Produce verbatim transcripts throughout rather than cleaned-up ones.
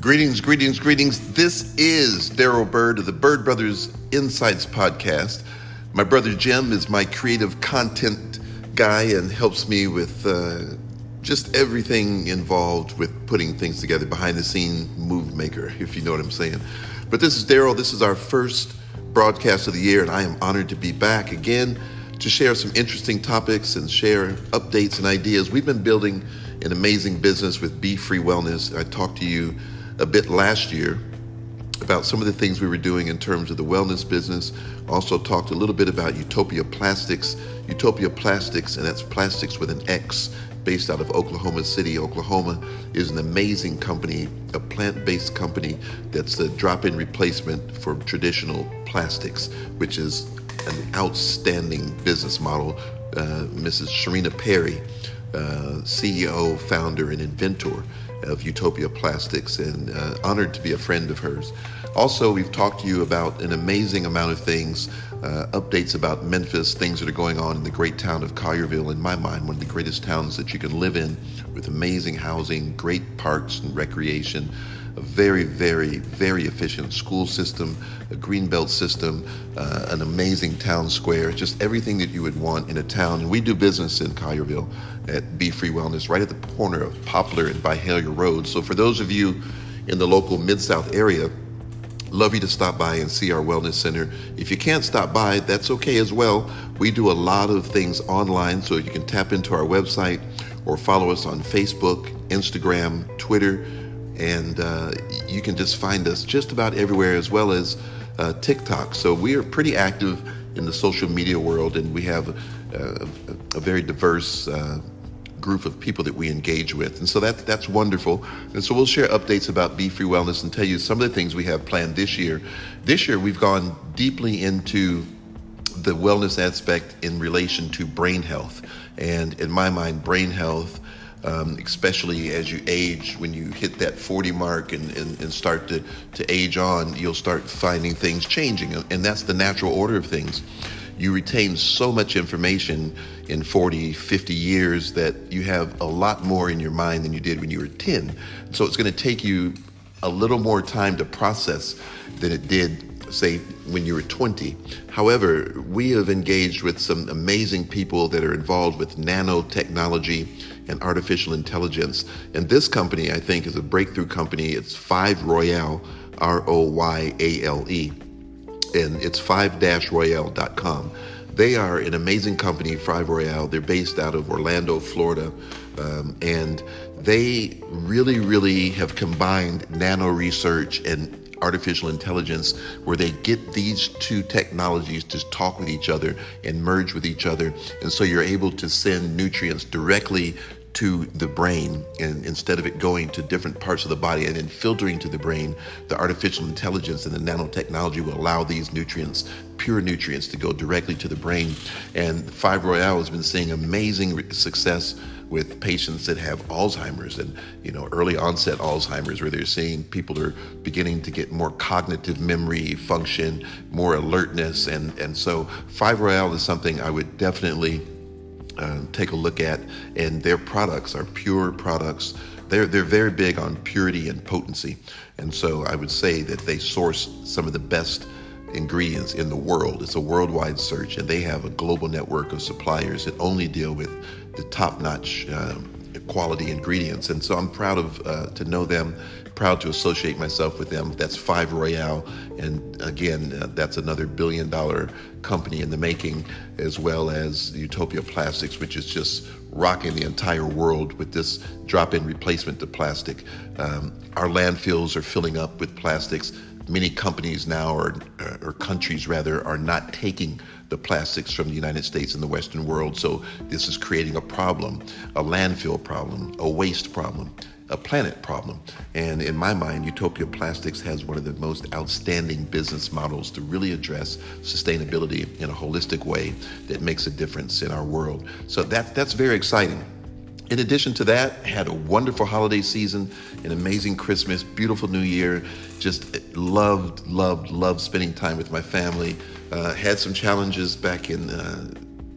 Greetings, greetings, greetings. This is Daryl Bird of the Bird Brothers Insights podcast. My brother Jim is my creative content guy and helps me with uh, just everything involved with putting things together, behind the scene move maker, if you know what I'm saying. But this is Daryl. This is our first broadcast of the year, and I am honored to be back again to share some interesting topics and share updates and ideas. We've been building an amazing business with Be Free Wellness. I talked to you a bit last year about some of the things we were doing in terms of the wellness business. Also talked a little bit about Utopia Plastics. Utopia Plastics, and that's plastics with an X, based out of Oklahoma City, Oklahoma, is an amazing company, a plant-based company that's a drop-in replacement for traditional plastics, which is an outstanding business model. Uh, Missus Sharina Perry, uh, C E O, founder, and inventor of Utopia Plastics, and uh, honored to be a friend of hers. Also, we've talked to you about an amazing amount of things, uh, updates about Memphis, things that are going on in the great town of Collierville, in my mind, one of the greatest towns that you can live in, with amazing housing, great parks and recreation, a very, very, very efficient school system, a greenbelt system, uh, an amazing town square, just everything that you would want in a town. And we do business in Collierville at Be Free Wellness, right at the corner of Poplar and Byhalia Road. So for those of you in the local Mid-South area, love you to stop by and see our wellness center. If you can't stop by, that's okay as well. We do a lot of things online, so you can tap into our website or follow us on Facebook, Instagram, Twitter, and uh, you can just find us just about everywhere, as well as uh, TikTok. So we are pretty active in the social media world, and we have a, a, a very diverse uh, group of people that we engage with. And so that, that's wonderful. And so we'll share updates about Be Free Wellness and tell you some of the things we have planned this year. This year, we've gone deeply into the wellness aspect in relation to brain health. And in my mind, brain health, Um, especially as you age, when you hit that forty mark and, and, and start to, to age on, you'll start finding things changing. And that's the natural order of things. You retain so much information in forty, fifty years that you have a lot more in your mind than you did when you were ten. So it's going to take you a little more time to process than it did, say, when you were twenty. However, we have engaged with some amazing people that are involved with nanotechnology and artificial intelligence. And this company, I think, is a breakthrough company. It's Five Royale, R O Y A L E, and it's five dash royale dot com. They are an amazing company, Five Royale. They're based out of Orlando, Florida, um, and they really, really have combined nano research and artificial intelligence, where they get these two technologies to talk with each other and merge with each other. And so you're able to send nutrients directly to the brain, and instead of it going to different parts of the body and then filtering to the brain, the artificial intelligence and the nanotechnology will allow these nutrients, pure nutrients, to go directly to the brain. And Five Royale has been seeing amazing success with patients that have Alzheimer's and, you know, early onset Alzheimer's, where they're seeing people are beginning to get more cognitive memory function, more alertness. And, and so Five Royale is something I would definitely uh, take a look at. And their products are pure products. They're, they're very big on purity and potency. And so I would say that they source some of the best ingredients in the world. It's a worldwide search, and they have a global network of suppliers that only deal with the top-notch um, quality ingredients. And so I'm proud of uh, to know them, proud to associate myself with them. That's Five Royale, and again, uh, that's another billion-dollar company in the making, as well as Utopia Plastics, which is just rocking the entire world with this drop-in replacement to plastic. Um, our landfills are filling up with plastics. Many companies now, or, or countries rather, are not taking the plastics from the United States and the Western world. So this is creating a problem, a landfill problem, a waste problem, a planet problem. And in my mind, Utopia Plastics has one of the most outstanding business models to really address sustainability in a holistic way that makes a difference in our world. So that, that's very exciting. In addition to that, had a wonderful holiday season, an amazing Christmas, beautiful New Year. Just loved, loved, loved spending time with my family. Uh, had some challenges back in uh,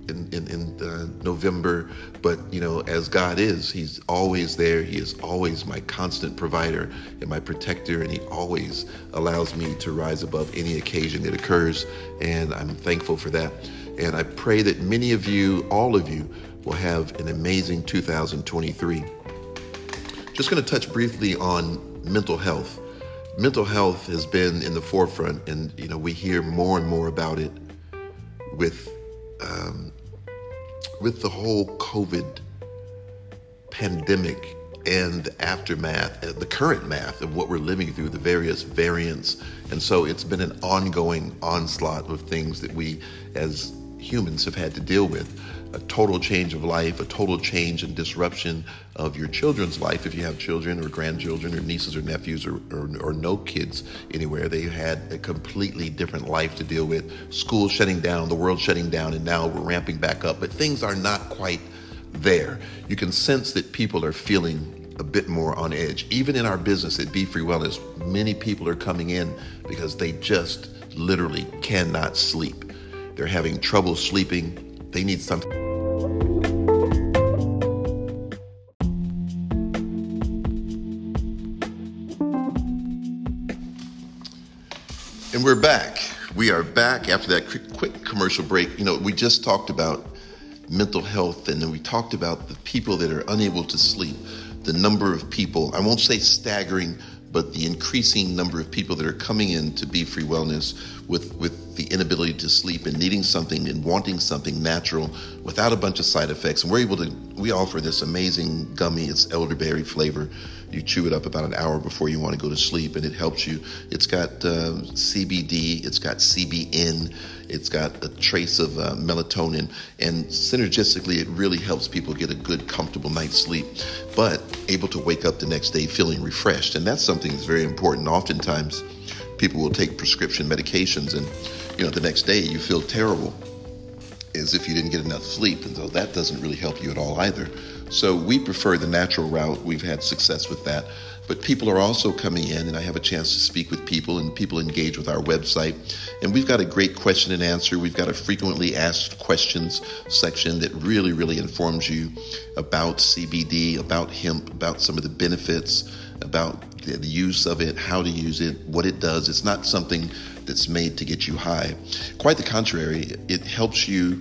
in, in, in uh, November, but you know, as God is, he's always there. He is always my constant provider and my protector, and he always allows me to rise above any occasion that occurs, and I'm thankful for that. And I pray that many of you, all of you, will have an amazing two thousand twenty-three. Just going to touch briefly on mental health. Mental health has been in the forefront, and you know, we hear more and more about it with um, with the whole COVID pandemic and the aftermath, uh, the current math of what we're living through, the various variants. And so it's been an ongoing onslaught of things that we as humans have had to deal with. A total change of life, a total change and disruption of your children's life. If you have children or grandchildren or nieces or nephews or, or, or no kids anywhere, they had a completely different life to deal with. School shutting down, the world shutting down, and now we're ramping back up. But things are not quite there. You can sense that people are feeling a bit more on edge. Even in our business at Be Free Wellness, many people are coming in because they just literally cannot sleep. They're having trouble sleeping. They need something. And we're back. We are back after that quick commercial break. You know, we just talked about mental health, and then we talked about the people that are unable to sleep. The number of people, I won't say staggering, but the increasing number of people that are coming in to Be Free Wellness with, with the inability to sleep and needing something and wanting something natural without a bunch of side effects. And we're able to, we offer this amazing gummy. It's elderberry flavor. You chew it up about an hour before you want to go to sleep, and it helps you. It's got uh, C B D, it's got C B N, it's got a trace of uh, melatonin, and synergistically it really helps people get a good, comfortable night's sleep, but able to wake up the next day feeling refreshed. And that's something that's very important. Oftentimes people will take prescription medications, and you know, the next day you feel terrible as if you didn't get enough sleep, and so that doesn't really help you at all either. So we prefer the natural route. We've had success with that. But people are also coming in, and I have a chance to speak with people, and people engage with our website. And we've got a great question and answer. We've got a frequently asked questions section that really, really informs you about C B D, about hemp, about some of the benefits, about the use of it, how to use it, what it does. It's not something that's made to get you high. Quite the contrary, it helps you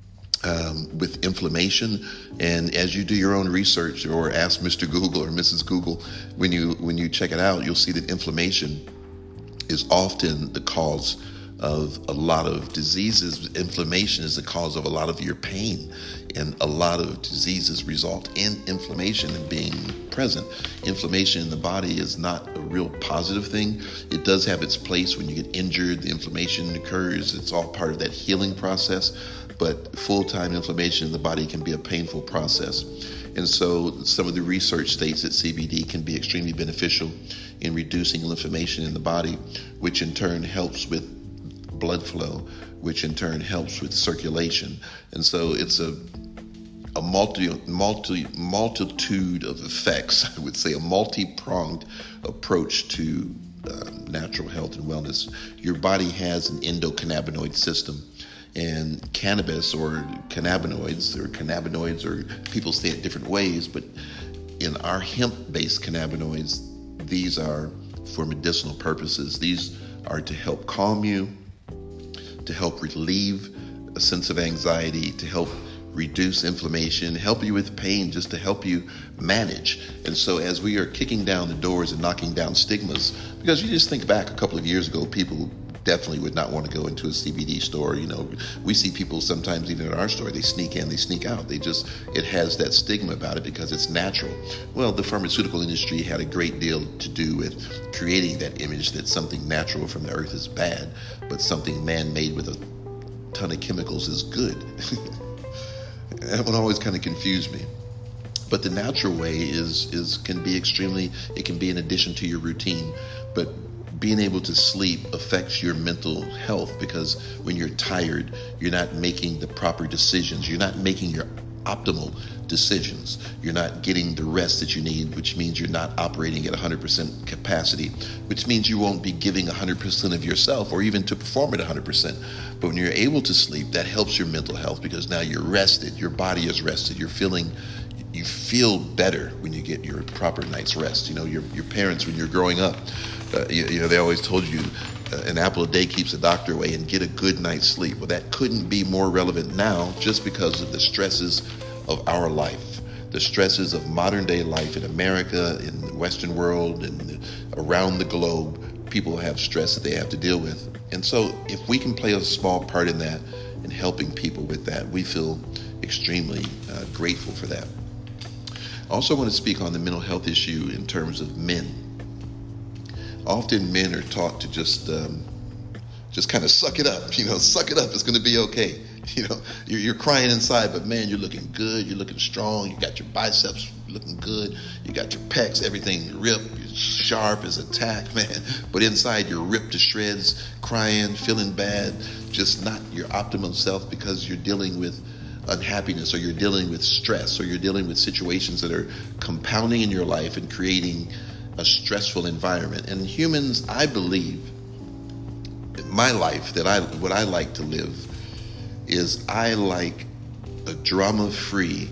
Um, with inflammation. And as you do your own research, or ask Mister Google or Missus Google, when you when you check it out, you'll see that inflammation is often the cause of a lot of diseases. Inflammation is the cause of a lot of your pain, and a lot of diseases result in inflammation and being present. Inflammation in the body is not a real positive thing. It does have its place when you get injured. The inflammation occurs. It's all part of that healing process. But full-time inflammation in the body can be a painful process. And so some of the research states that C B D can be extremely beneficial in reducing inflammation in the body, which in turn helps with blood flow, which in turn helps with circulation. And so it's a a multi, multi, multitude of effects, I would say a multi-pronged approach to uh, natural health and wellness. Your body has an endocannabinoid system. And cannabis, or cannabinoids, or cannabinoids, or people say it different ways, but in our hemp-based cannabinoids, these are for medicinal purposes. These are to help calm you, to help relieve a sense of anxiety, to help reduce inflammation, help you with pain, just to help you manage. And so as we are kicking down the doors and knocking down stigmas, because you just think back a couple of years ago, people definitely would not want to go into a C B D store. You know, we see people sometimes even at our store, they sneak in, they sneak out. They just, it has that stigma about it because it's natural. Well, the pharmaceutical industry had a great deal to do with creating that image that something natural from the earth is bad, but something man-made with a ton of chemicals is good. That one always kind of confused me. But the natural way is is can be extremely, it can be in addition to your routine, but being able to sleep affects your mental health, because when you're tired, you're not making the proper decisions. You're not making your optimal decisions. You're not getting the rest that you need, which means you're not operating at one hundred percent capacity, which means you won't be giving one hundred percent of yourself or even to perform at one hundred percent. But when you're able to sleep, that helps your mental health because now you're rested, your body is rested, you're feeling you feel better when you get your proper night's rest. You know, your your parents, when you're growing up, uh, you, you know, they always told you uh, an apple a day keeps the doctor away, and get a good night's sleep. Well, that couldn't be more relevant now just because of the stresses of our life, the stresses of modern day life in America, in the Western world, and around the globe. People have stress that they have to deal with. And so if we can play a small part in that and helping people with that, we feel extremely uh, grateful for that. I also want to speak on the mental health issue in terms of men. Often men are taught to just um, just kind of suck it up, you know, suck it up, it's going to be okay. You know, you're, you're crying inside, but man, you're looking good, you're looking strong, you got your biceps looking good, you got your pecs, everything ripped, you're sharp as a tack, man. But inside you're ripped to shreds, crying, feeling bad, just not your optimum self because you're dealing with unhappiness, or you're dealing with stress, or you're dealing with situations that are compounding in your life and creating a stressful environment. And humans, I believe, in my life, that I what I like to live is I like a drama-free,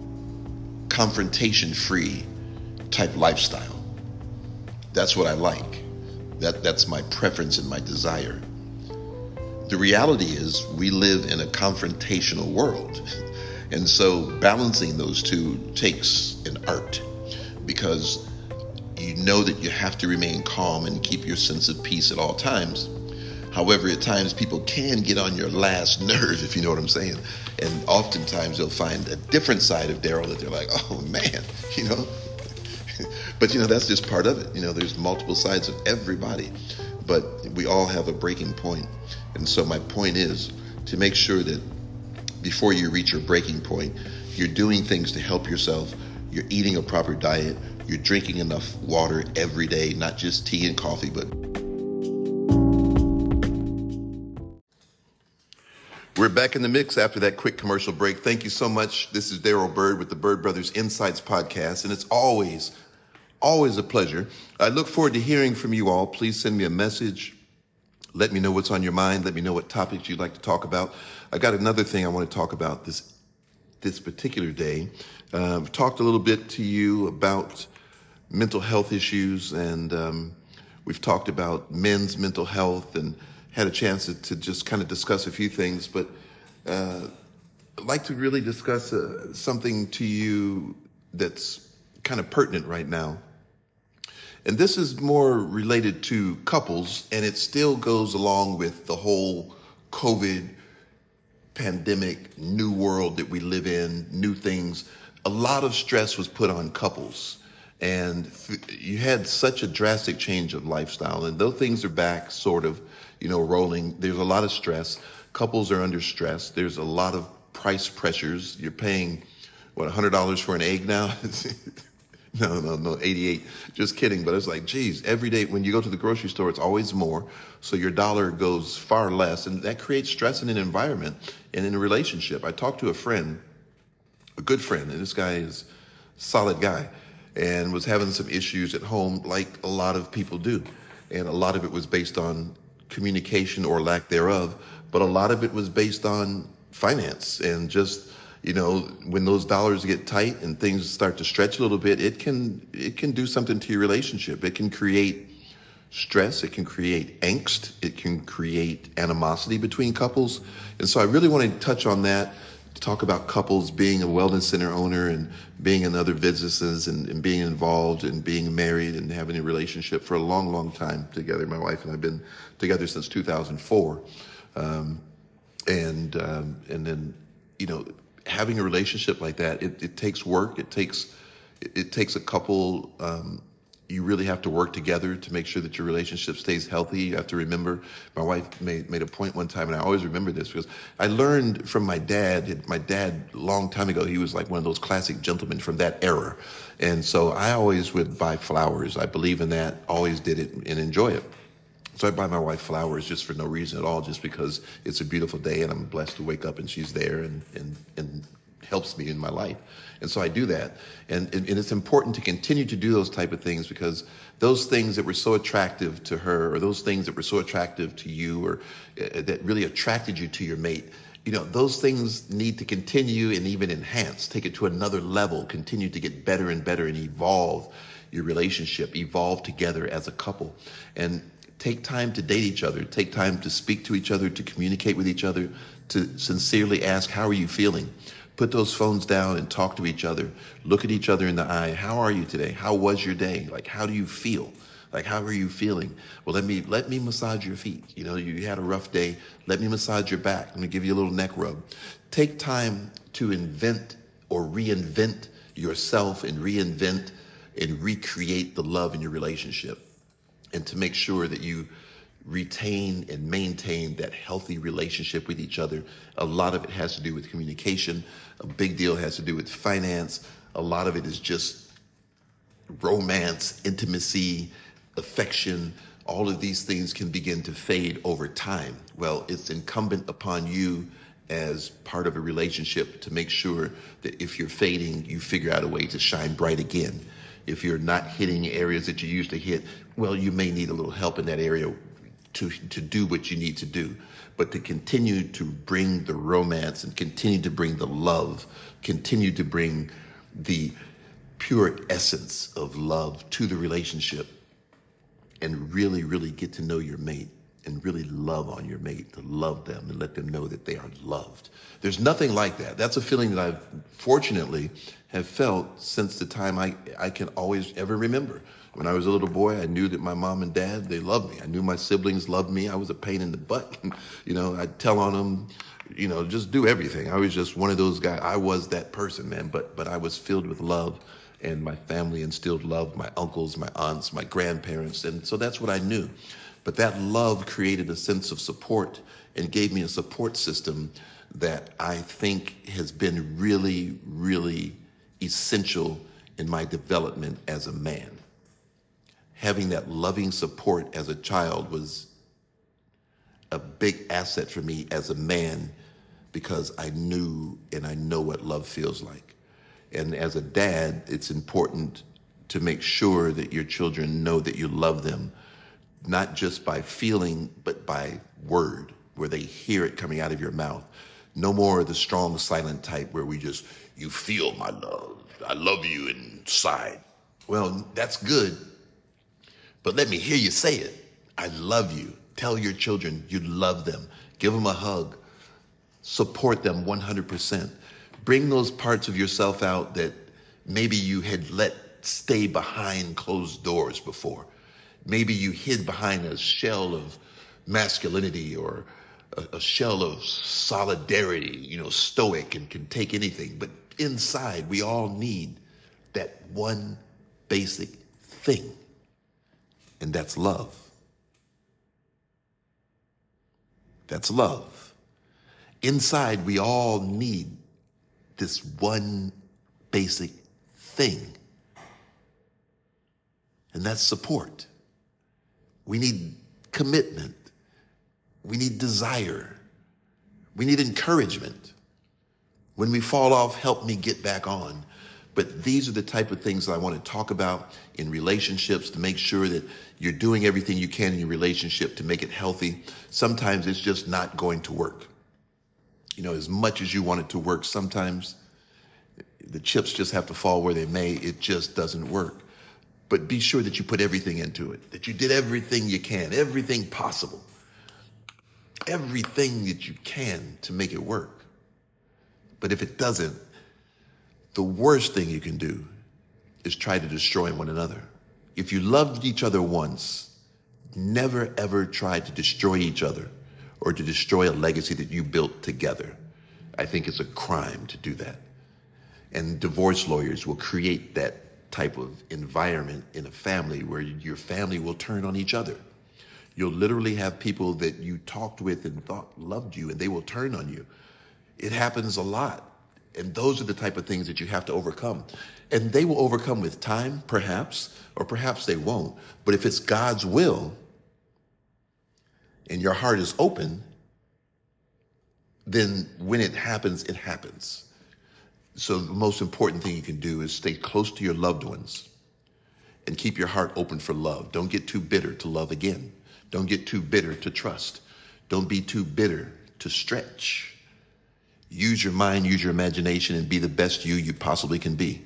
confrontation-free type lifestyle. That's what I like. That that's my preference and my desire. The reality is we live in a confrontational world. And so balancing those two takes an art, because you know that you have to remain calm and keep your sense of peace at all times. However, at times people can get on your last nerve, if you know what I'm saying. And oftentimes they'll find a different side of Daryl that they're like, oh man, you know. But you know, that's just part of it. You know, there's multiple sides of everybody, but we all have a breaking point. And so my point is to make sure that before you reach your breaking point, you're doing things to help yourself. You're eating a proper diet. You're drinking enough water every day, not just tea and coffee, but we're back in the mix after that quick commercial break. Thank you so much. This is Daryl Bird with the Bird Brothers Insights podcast, and it's always, always a pleasure. I look forward to hearing from you all. Please send me a message. Let me know what's on your mind. Let me know what topics you'd like to talk about. I got another thing I want to talk about this this particular day. Uh, I've talked a little bit to you about mental health issues, and um, we've talked about men's mental health and had a chance to, to just kind of discuss a few things. But uh, I'd like to really discuss uh, something to you that's kind of pertinent right now. And this is more related to couples, and it still goes along with the whole COVID pandemic, new world that we live in, new things. A lot of stress was put on couples, and you had such a drastic change of lifestyle. And though things are back, sort of, you know, rolling, there's a lot of stress. Couples are under stress. There's a lot of price pressures. You're paying, what, one hundred dollars for an egg now? No, no, no, eighty-eight. Just kidding. But it's like, geez, every day when you go to the grocery store, it's always more. So your dollar goes far less. And that creates stress in an environment and in a relationship. I talked to a friend, a good friend, and this guy is a solid guy, and was having some issues at home like a lot of people do. And a lot of it was based on communication or lack thereof. But a lot of it was based on finance and just, you know, when those dollars get tight and things start to stretch a little bit, it can it can do something to your relationship. It can create stress. It can create angst. It can create animosity between couples. And so I really want to touch on that, to talk about couples being a wellness center owner and being in other businesses and, and being involved and being married and having a relationship for a long, long time together. My wife and I have been together since two thousand four. Um, and um, and then, you know, having a relationship like that, it, it takes work. It takes it, it takes a couple. Um, you really have to work together to make sure that your relationship stays healthy. You have to remember. My wife made made a point one time, and I always remember this because I learned from my dad. My dad, a long time ago, he was like one of those classic gentlemen from that era, and so I always would buy flowers. I believe in that. Always did it and enjoy it. So I buy my wife flowers just for no reason at all, just because it's a beautiful day and I'm blessed to wake up and she's there and, and, and helps me in my life. And so I do that. And, and, and it's important to continue to do those type of things, because those things that were so attractive to her, or those things that were so attractive to you, or uh, that really attracted you to your mate, you know, those things need to continue and even enhance, take it to another level, continue to get better and better, and evolve your relationship, evolve together as a couple. And take time to date each other, take time to speak to each other, to communicate with each other, to sincerely ask, how are you feeling? Put those phones down and talk to each other. Look at each other in the eye. How are you today? How was your day? Like, how do you feel? Like, how are you feeling? Well, let me let me massage your feet. You know, you had a rough day. Let me massage your back. Let me give you a little neck rub. Take time to invent or reinvent yourself, and reinvent and recreate the love in your relationship, and to make sure that you retain and maintain that healthy relationship with each other. A lot of it has to do with communication. A big deal has to do with finance. A lot of it is just romance, intimacy, affection. All of these things can begin to fade over time. Well, it's incumbent upon you as part of a relationship to make sure that if you're fading, you figure out a way to shine bright again. If you're not hitting areas that you used to hit, well, you may need a little help in that area to, to do what you need to do. But to continue to bring the romance, and continue to bring the love, continue to bring the pure essence of love to the relationship, and really, really get to know your mate, and really love on your mate, to love them and let them know that they are loved. There's nothing like that. That's a feeling that I've fortunately have felt since the time I, I can always ever remember. When I was a little boy, I knew that my mom and dad, they loved me. I knew my siblings loved me. I was a pain in the butt. You know, I'd tell on them, you know, just do everything. I was just one of those guys. I was that person, man, but, but I was filled with love, and my family instilled love, my uncles, my aunts, my grandparents. And so that's what I knew. But that love created a sense of support and gave me a support system that I think has been really, really essential in my development as a man. Having that loving support as a child was a big asset for me as a man, because I knew and I know what love feels like. And as a dad, it's important to make sure that your children know that you love them, not just by feeling, but by word, where they hear it coming out of your mouth. No more of the strong, silent type where we just, you feel my love, I love you inside. Well, that's good, but let me hear you say it. I love you. Tell your children you love them. Give them a hug. Support them one hundred percent. Bring those parts of yourself out that maybe you had let stay behind closed doors before. Maybe you hid behind a shell of masculinity, or a, a shell of solidarity, you know, stoic and can take anything. But inside, we all need that one basic thing, and that's love. That's love. Inside, we all need this one basic thing, and that's support. We need commitment. We need desire. We need encouragement. When we fall off, help me get back on. But these are the type of things that I want to talk about in relationships, to make sure that you're doing everything you can in your relationship to make it healthy. Sometimes it's just not going to work. You know, as much as you want it to work, sometimes the chips just have to fall where they may. It just doesn't work. But be sure that you put everything into it, that you did everything you can, everything possible, everything that you can to make it work. But if it doesn't, the worst thing you can do is try to destroy one another. If you loved each other once, never ever try to destroy each other or to destroy a legacy that you built together. I think it's a crime to do that. And divorce lawyers will create that type of environment in a family where your family will turn on each other. You'll literally have people that you talked with and thought loved you, and they will turn on you. It happens a lot. And those are the type of things that you have to overcome. And they will overcome with time, perhaps, or perhaps they won't. But if it's God's will and your heart is open, then when it happens, it happens. So the most important thing you can do is stay close to your loved ones and keep your heart open for love. Don't get too bitter to love again. Don't get too bitter to trust. Don't be too bitter to stretch. Use your mind, use your imagination, and be the best you you possibly can be.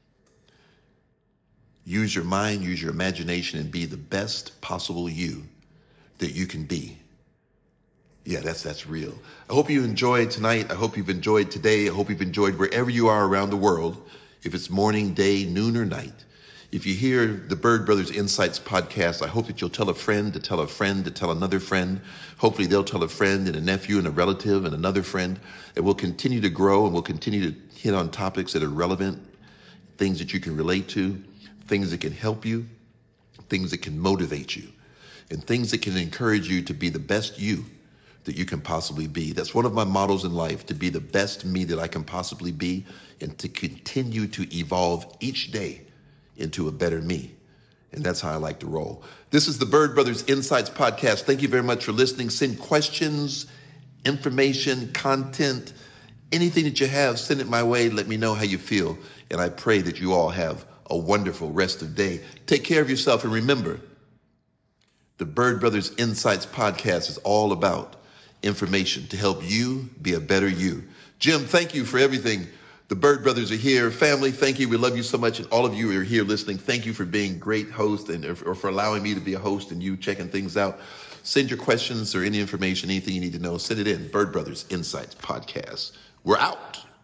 Use your mind, use your imagination, and be the best possible you that you can be. Yeah, that's that's real. I hope you enjoyed tonight. I hope you've enjoyed today. I hope you've enjoyed wherever you are around the world, if it's morning, day, noon, or night. If you hear the Byrd Brothers Insights podcast, I hope that you'll tell a friend to tell a friend to tell another friend. Hopefully they'll tell a friend and a nephew and a relative and another friend. And we'll continue to grow, and we'll continue to hit on topics that are relevant, things that you can relate to, things that can help you, things that can motivate you, and things that can encourage you to be the best you that you can possibly be. That's one of my mottos in life, to be the best me that I can possibly be, and to continue to evolve each day into a better me. And that's how I like to roll. This is the Byrd Brothers Insights podcast. Thank you very much for listening. Send questions, information, content, anything that you have, send it my way. Let me know how you feel. And I pray that you all have a wonderful rest of the day. Take care of yourself, and remember, the Byrd Brothers Insights podcast is all about information to help you be a better you. Jim, thank you for everything. The Byrd Brothers are here. Family, thank you. We love you so much. And all of you who are here listening, thank you for being great hosts, and or for allowing me to be a host and you checking things out. Send your questions or any information, anything you need to know. Send it in. Byrd Brothers Insights podcast. We're out.